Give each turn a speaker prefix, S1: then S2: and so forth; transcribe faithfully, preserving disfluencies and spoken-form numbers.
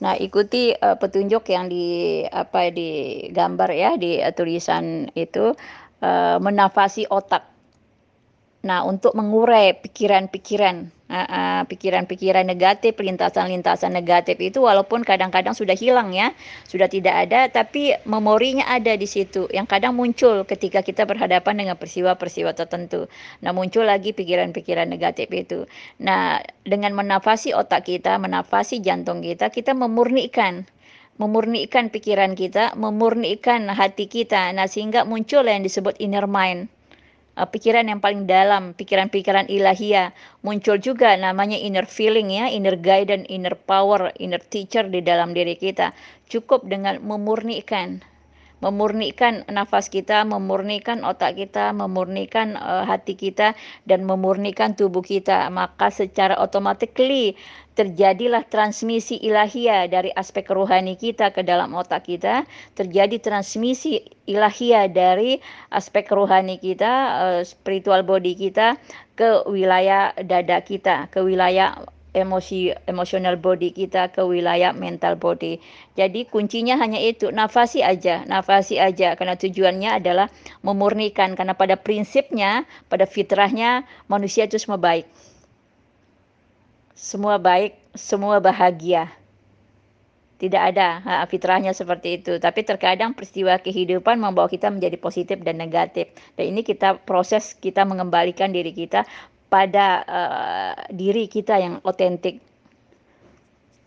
S1: Nah, ikuti, eee, petunjuk yang di apa, di gambar ya, di, eee, tulisan itu, eee, menafasi otak. Nah, untuk mengurai pikiran-pikiran heeh, pikiran-pikiran negatif, lintasan-lintasan negatif itu walaupun kadang-kadang sudah hilang ya, sudah tidak ada, tapi memorinya ada di situ, yang kadang muncul ketika kita berhadapan dengan peristiwa-peristiwa tertentu. Nah, muncul lagi pikiran-pikiran negatif itu. Nah, dengan menafasi otak kita, menafasi jantung kita, kita memurnikan memurnikan pikiran kita, memurnikan hati kita. Nah, sehingga muncul yang disebut inner mind. Eee, pikiran yang paling dalam, pikiran-pikiran ilahiyah. Muncul juga namanya inner feeling ya, inner guidance, inner power, inner teacher di dalam diri kita. Cukup dengan memurnikan memurnikan nafas kita, memurnikan otak kita, memurnikan, eee, hati kita, dan memurnikan tubuh kita. Maka secara automatically terjadilah transmisi ilahiyah dari aspek rohani kita ke dalam otak kita, terjadi transmisi ilahiyah dari aspek rohani kita, eee, spiritual body kita ke wilayah dada kita, ke wilayah emosi emotional body kita, ke wilayah mental body. Jadi kuncinya hanya itu, nafasi aja nafasi aja, karena tujuannya adalah memurnikan, karena pada prinsipnya, pada fitrahnya manusia itu semua baik. Semua baik, semua bahagia. Tidak ada heeh, fitrahnya seperti itu. Tapi terkadang peristiwa kehidupan membawa kita menjadi positif dan negatif. Dan ini kita proses kita mengembalikan diri kita pada, eee, diri kita yang otentik.